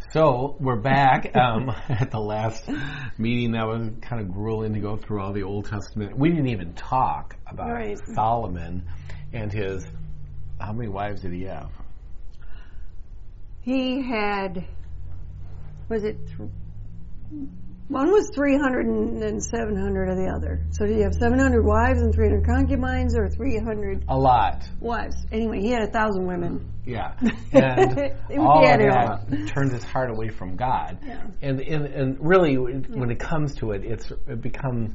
So we're back at the last meeting. That was kind of grueling to go through all the Old Testament. We didn't even talk about Solomon and his, how many wives did he have? He had, one was 300 and 700 of the other. So did you have 700 wives and 300 concubines, or 300? A lot. Wives. Anyway, he had 1,000 women. Yeah. And all of that turned his heart away from God. Yeah. And really, when it comes to it, it becomes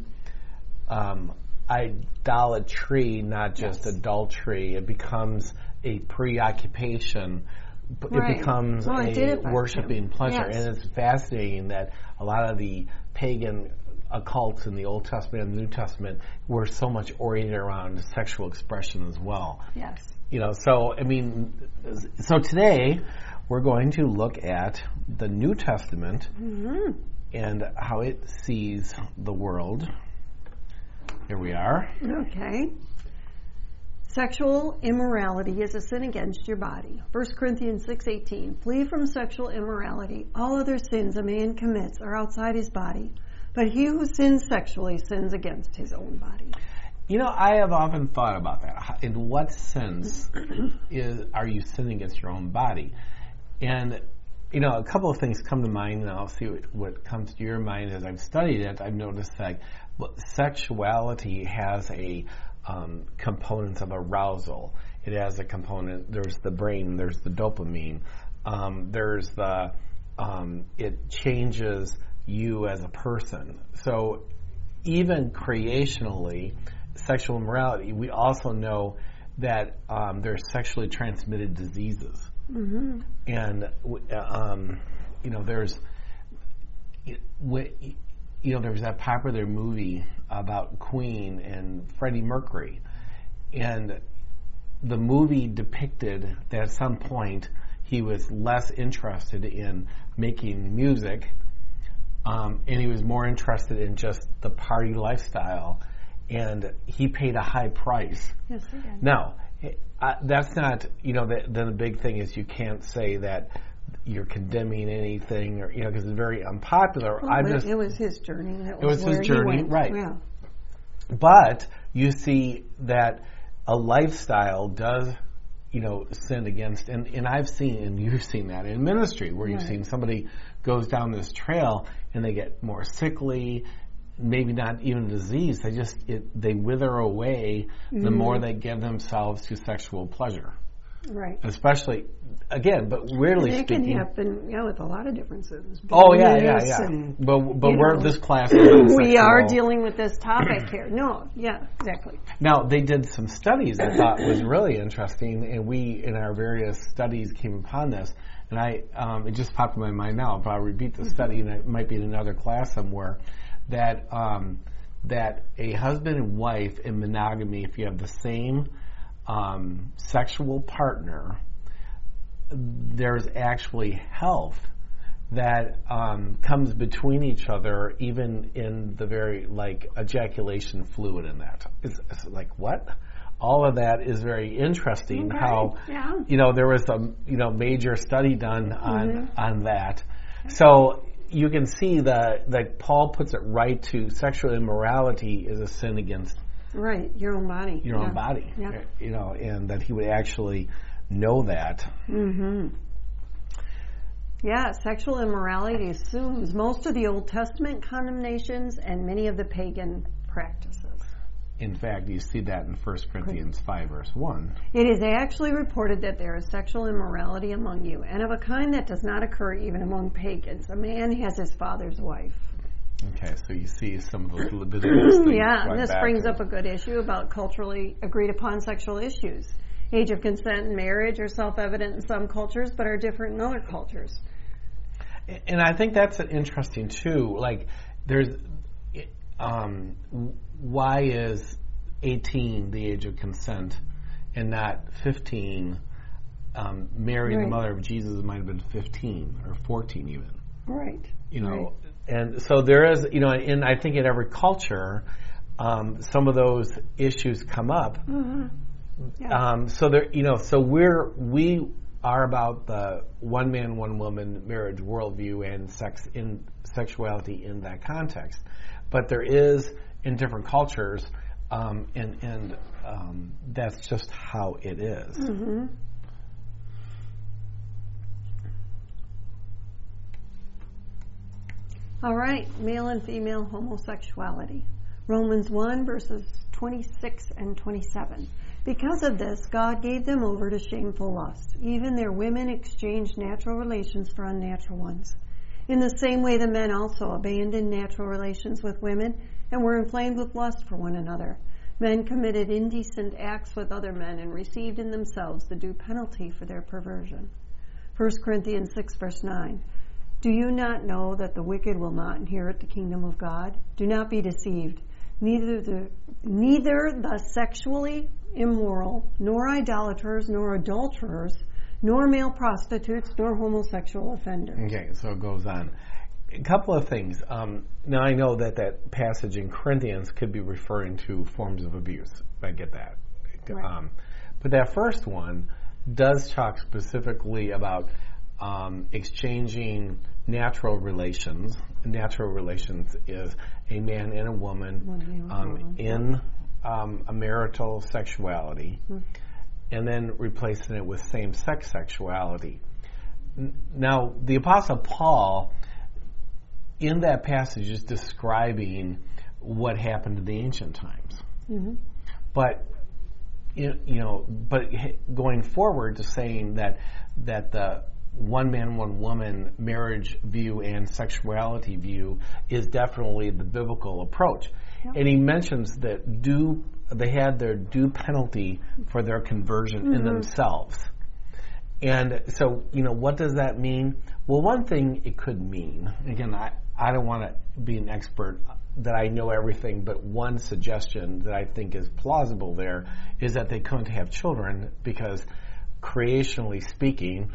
idolatry, not just adultery. It becomes a preoccupation. It becomes a worshiping pleasure. Yes. And it's fascinating that a lot of the pagan occults in the Old Testament and the New Testament were so much oriented around sexual expression as well. Yes. So today we're going to look at the New Testament and how it sees the world. Here we are. Okay. Sexual immorality is a sin against your body. 1 Corinthians 6:18. Flee from sexual immorality. All other sins a man commits are outside his body, but he who sins sexually sins against his own body. I have often thought about that. In what sense are you sinning against your own body? And, a couple of things come to mind, and I'll see what comes to your mind as I've studied it. I've noticed that sexuality has a components of arousal. It has a component, there's the brain, there's the dopamine, there's the, it changes you as a person. So even creationally, sexual immorality, we also know that there's sexually transmitted diseases. Mm-hmm. And, there's that popular movie about Queen and Freddie Mercury, and the movie depicted that at some point he was less interested in making music, and he was more interested in just the party lifestyle, and he paid a high price. Yes, he did. Now, that's not, then the big thing is you can't say that you're condemning anything, or because it's very unpopular. It was his journey. It was his journey, right? Yeah. But you see that a lifestyle does, sin against, and I've seen, and you've seen that in ministry, where you've seen somebody goes down this trail and they get more sickly, maybe not even disease. They wither away the more they give themselves to sexual pleasure. Right. Especially, again, but rarely speaking. It can happen, with a lot of differences. Oh, yeah. But we're this class. We are dealing with this topic here. No, yeah, exactly. Now, they did some studies I thought was really interesting, and we, in our various studies, came upon this. And it just popped in my mind now. But I'll repeat the study, and it might be in another class somewhere, that a husband and wife in monogamy, if you have the same sexual partner, there's actually health that comes between each other, even in the very ejaculation fluid in that. It's like, what? All of that is very interesting. Okay. How there was a major study done on that. So you can see that Paul puts it right to sexual immorality is a sin against your own body. Your own body. Yeah. And that he would actually know that. Mm-hmm. Yeah, sexual immorality assumes most of the Old Testament condemnations and many of the pagan practices. In fact, you see that in 1 Corinthians 5, verse 1. It is actually reported that there is sexual immorality among you, and of a kind that does not occur even among pagans. A man has his father's wife. Okay, so you see some of those Leviticus things. Yeah, and this brings up a good issue about culturally agreed upon sexual issues. Age of consent and marriage are self-evident in some cultures, but are different in other cultures. And I think that's interesting too. There's, why is 18 the age of consent and not 15? Mary, the mother of Jesus, might have been 15 or 14 even. Right. And so there is, and I think in every culture, some of those issues come up. Mm-hmm. Yeah. So there, so we are about the one man, one woman marriage worldview and sexuality in that context. But there is, in different cultures, and that's just how it is. Mm-hmm. All right, male and female homosexuality. Romans 1, verses 26 and 27. Because of this, God gave them over to shameful lusts. Even their women exchanged natural relations for unnatural ones. In the same way, the men also abandoned natural relations with women and were inflamed with lust for one another. Men committed indecent acts with other men and received in themselves the due penalty for their perversion. 1 Corinthians 6, verse 9. Do you not know that the wicked will not inherit the kingdom of God? Do not be deceived. Neither the sexually immoral, nor idolaters, nor adulterers, nor male prostitutes, nor homosexual offenders. Okay, so it goes on. A couple of things. Now I know that passage in Corinthians could be referring to forms of abuse. I get that. Right. But that first one does talk specifically about exchanging natural relations. Natural relations is a man and a woman in a marital sexuality, and then replacing it with same-sex sexuality. Now, the Apostle Paul, in that passage, is describing what happened in the ancient times. Mm-hmm. But going forward to saying that the one man, one woman marriage view and sexuality view is definitely the biblical approach. Yep. And he mentions that they had their due penalty for their conversion in themselves. And so, what does that mean? Well, one thing it could mean, again, I don't want to be an expert that I know everything, but one suggestion that I think is plausible there is that they couldn't have children because, creationally speaking,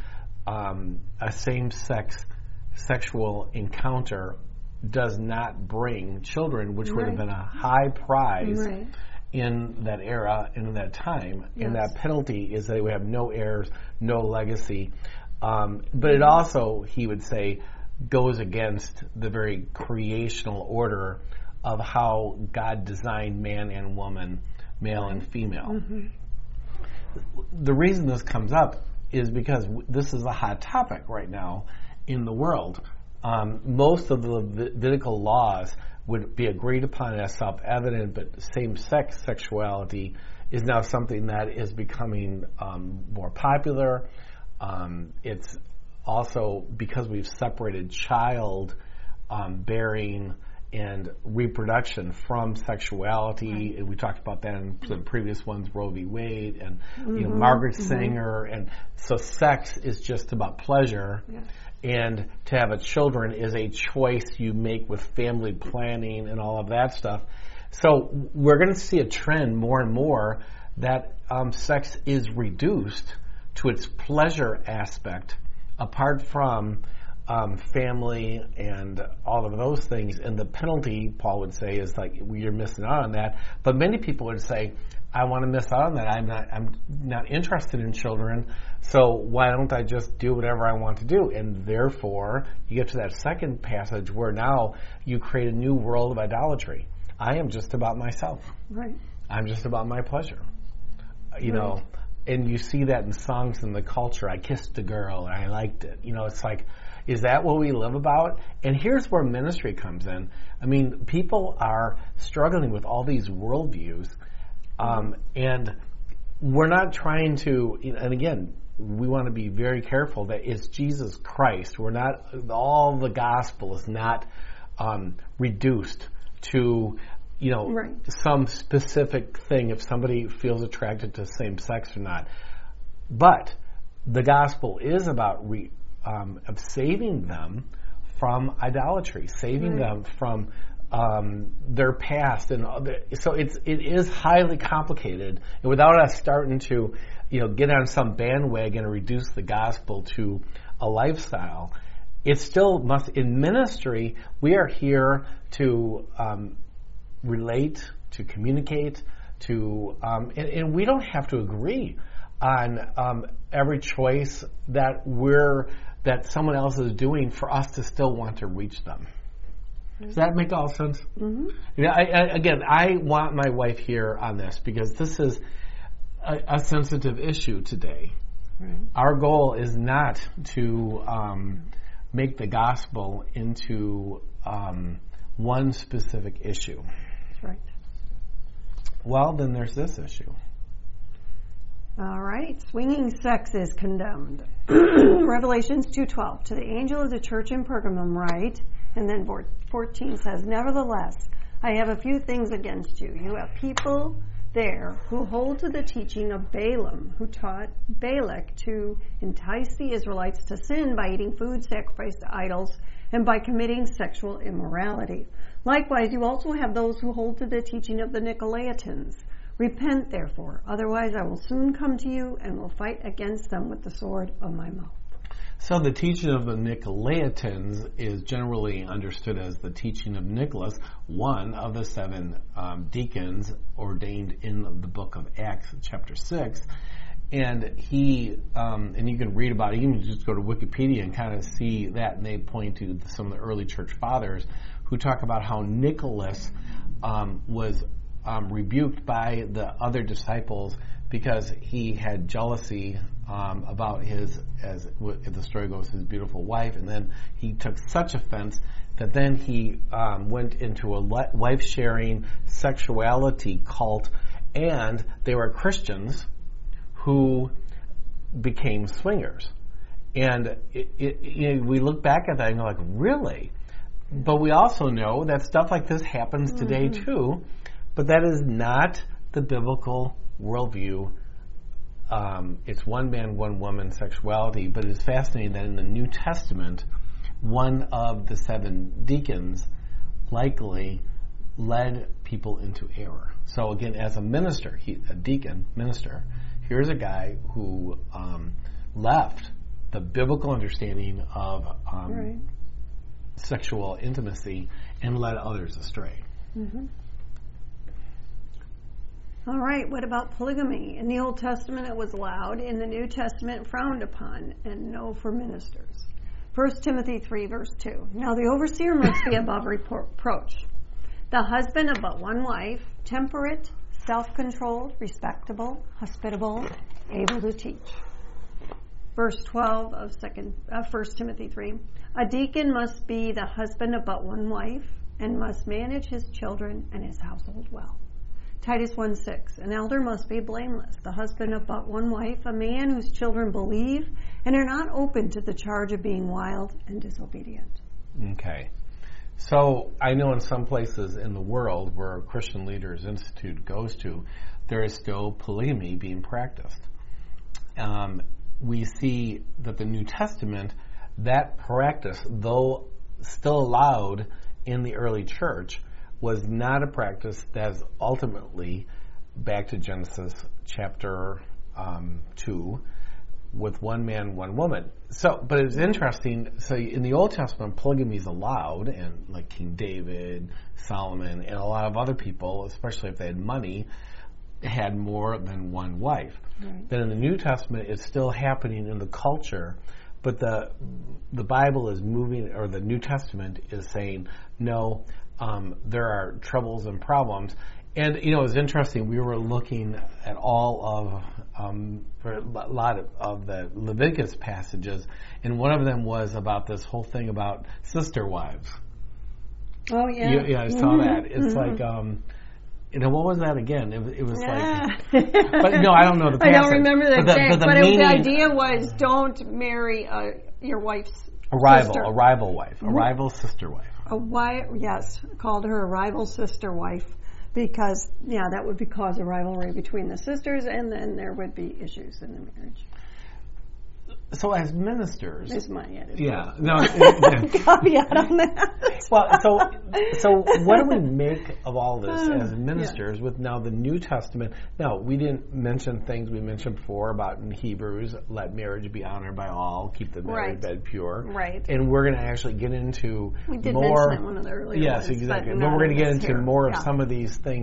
a same-sex sexual encounter does not bring children, which would have been a high prize in that era and in that time. Yes. And that penalty is that they would have no heirs, no legacy. But it also, he would say, goes against the very creational order of how God designed man and woman, male and female. Mm-hmm. The reason this comes up is because this is a hot topic right now in the world. Most of the Levitical laws would be agreed upon as self-evident, but same-sex sexuality is now something that is becoming more popular. It's also because we've separated child bearing and reproduction from sexuality. And we talked about that in the previous ones, Roe v. Wade and Margaret Sanger. And so sex is just about pleasure. Yeah. And to have a children is a choice you make with family planning and all of that stuff. So we're going to see a trend more and more that sex is reduced to its pleasure aspect apart from family and all of those things. And the penalty, Paul would say, is like you're missing out on that. But many people would say, I want to miss out on that. I'm not interested in children, so why don't I just do whatever I want to do? And therefore, you get to that second passage where now you create a new world of idolatry. I am just about myself. Right. I'm just about my pleasure. You know, and you see that in songs in the culture. I kissed a girl and I liked it. It's like, is that what we live about? And here's where ministry comes in. I mean, people are struggling with all these worldviews. And we're not trying to, and again, we want to be very careful that it's Jesus Christ. We're not, all the gospel is not reduced to, some specific thing if somebody feels attracted to same sex or not. But the gospel is about of saving them from idolatry, saving them from their past, and so it is highly complicated. And without us starting to, get on some bandwagon and reduce the gospel to a lifestyle, it still must. In ministry, we are here to relate, to communicate, to, and we don't have to agree on every choice that someone else is doing for us to still want to reach them. Does that make all sense? Mm-hmm. I want my wife here on this because this is a sensitive issue today. Right. Our goal is not to make the gospel into one specific issue. That's right. Well, then there's this issue. All right. Swinging sex is condemned. Revelations 2:12. To the angel of the church in Pergamum write, and then 14 says, nevertheless, I have a few things against you. You have people there who hold to the teaching of Balaam, who taught Balak to entice the Israelites to sin by eating food sacrificed to idols and by committing sexual immorality. Likewise, you also have those who hold to the teaching of the Nicolaitans. Repent, therefore, otherwise I will soon come to you and will fight against them with the sword of my mouth. So the teaching of the Nicolaitans is generally understood as the teaching of Nicholas, one of the 7 deacons ordained in the book of Acts, chapter 6. And he, and you can read about it, you can just go to Wikipedia and kind of see that, and they point to some of the early church fathers who talk about how Nicholas was rebuked by the other disciples because he had jealousy about his, as the story goes, his beautiful wife, and then he took such offense that then he went into a wife-sharing sexuality cult, and they were Christians who became swingers. And we look back at that and go like, really? But we also know that stuff like this happens today too, but that is not the biblical worldview. It's one man, one woman sexuality, but it's fascinating that in the New Testament, one of the 7 deacons likely led people into error. So again, as a minister, a deacon, minister, here's a guy who left the biblical understanding of sexual intimacy and led others astray. Mm-hmm. All right, what about polygamy? In the Old Testament it was allowed, in the New Testament frowned upon, and no for ministers. 1 Timothy 3 verse 2. Now the overseer must be above reproach, the husband of but one wife, temperate, self-controlled, respectable, hospitable, able to teach. Verse 12 of 1 Timothy 3. A deacon must be the husband of but one wife and must manage his children and his household well. Titus 1:6. An elder must be blameless, the husband of but one wife, a man whose children believe and are not open to the charge of being wild and disobedient. Okay. So I know in some places in the world where Christian Leaders Institute goes to, there is still polygamy being practiced. We see that the New Testament, that practice, though still allowed in the early church, was not a practice that's ultimately back to Genesis chapter 2 with one man, one woman. So, but it's interesting. So in the Old Testament, polygamy is allowed, and like King David, Solomon, and a lot of other people, especially if they had money, had more than one wife. Right. Then in the New Testament, it's still happening in the culture, but the Bible is moving, or the New Testament is saying, no, there are troubles and problems. And, it's interesting. We were looking at all of, for a lot of the Leviticus passages, and one of them was about this whole thing about sister wives. Oh, yeah. Yeah, I saw that. It's like, what was that again? It was like, but no, I don't know the passage. I don't remember the exact, but the idea was don't marry your wife's sister. A rival wife, a rival sister wife. A wife, yes, called her a rival sister wife because, that would cause a rivalry between the sisters, and then there would be issues in the marriage. So as ministers, there's my attitude. Yeah, no, caveat on that. Well, so what do we make of all this as ministers with now the New Testament? Now, we didn't mention things we mentioned before about in Hebrews, let marriage be honored by all, keep the married bed pure. Right. And we're going to actually get into we did more. Mention that one of the earlier yes, ones, exactly. But we're going to get into more of some of these things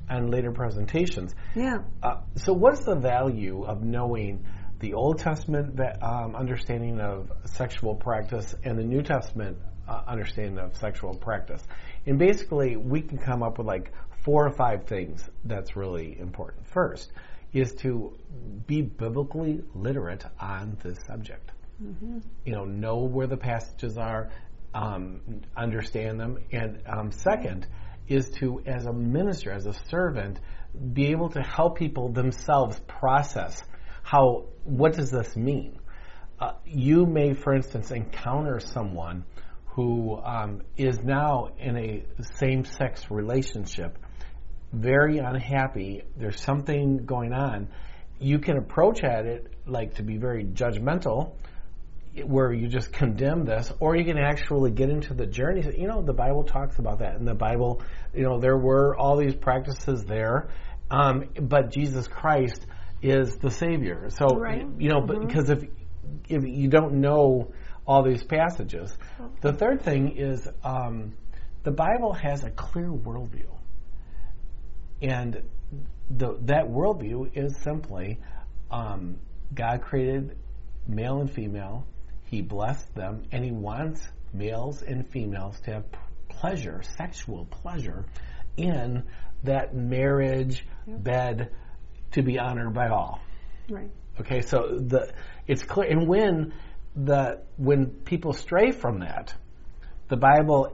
on later presentations. Yeah. So what's the value of knowing the Old Testament understanding of sexual practice and the New Testament understanding of sexual practice? And basically, we can come up with like 4 or 5 things that's really important. First is to be biblically literate on this subject. Mm-hmm. Know where the passages are, understand them, and second is to, as a minister, as a servant, be able to help people themselves process what does this mean? You may, for instance, encounter someone who is now in a same-sex relationship, very unhappy, there's something going on. You can approach at it like to be very judgmental, where you just condemn this, or you can actually get into the journey. The Bible talks about that. In the Bible, there were all these practices there, but Jesus Christ is the Savior. So, right. But because if you don't know all these passages, the third thing is the Bible has a clear worldview. And that worldview is simply God created male and female. He blessed them, and He wants males and females to have pleasure, sexual pleasure, in that marriage bed to be honored by all. Right. Okay, so it's clear. And when people stray from that, the Bible's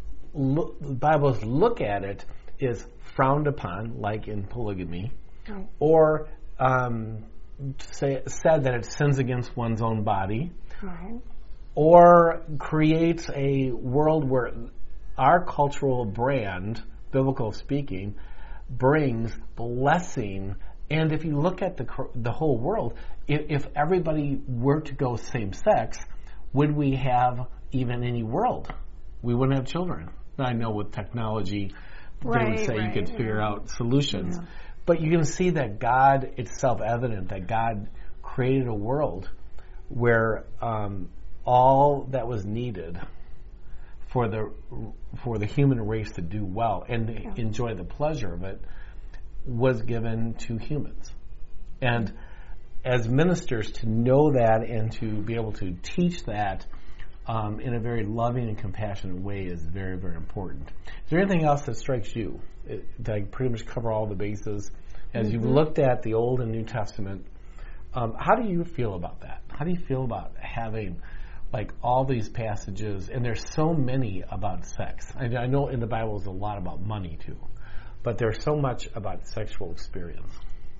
look at it is frowned upon, like in polygamy, right. Or said that it sins against one's own body, right. Or creates a world where our cultural brand, biblical speaking, brings blessing. And if you look at the whole world, if everybody were to go same sex, would we have even any world? We wouldn't have children. I know with technology, they would say you could figure out solutions. Yeah. But you can see that God, it's self-evident that God created a world where all that was needed for the human race to do well and enjoy the pleasure of it was given to humans. And as ministers, to know that and to be able to teach that in a very loving and compassionate way is very, very important. Is there anything else that strikes you? Did I pretty much cover all the bases? As you've looked at the Old and New Testament, how do you feel about that? How do you feel about having like all these passages, and there's so many about sex? I know in the Bible there's a lot about money too, but there's so much about sexual experience.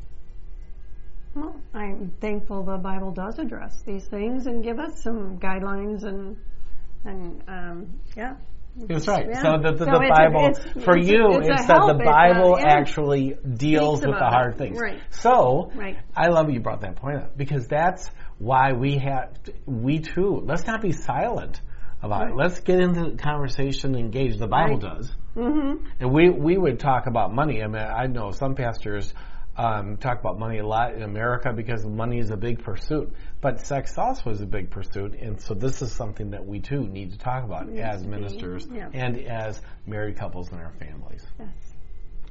Well, I'm thankful the Bible does address these things and give us some guidelines and yeah. That's right. Yeah. So the Bible, for you, it's that the Bible actually deals with the hard things. Right. So, I love you brought that point up, because that's why we too, let's not be silent about it. Let's get into the conversation and engage. The Bible does. Mm-hmm. And we would talk about money. I mean, I know some pastors talk about money a lot in America because money is a big pursuit, but sex also is a big pursuit, and so this is something that we too need to talk about as ministers and as married couples in our families. Yes.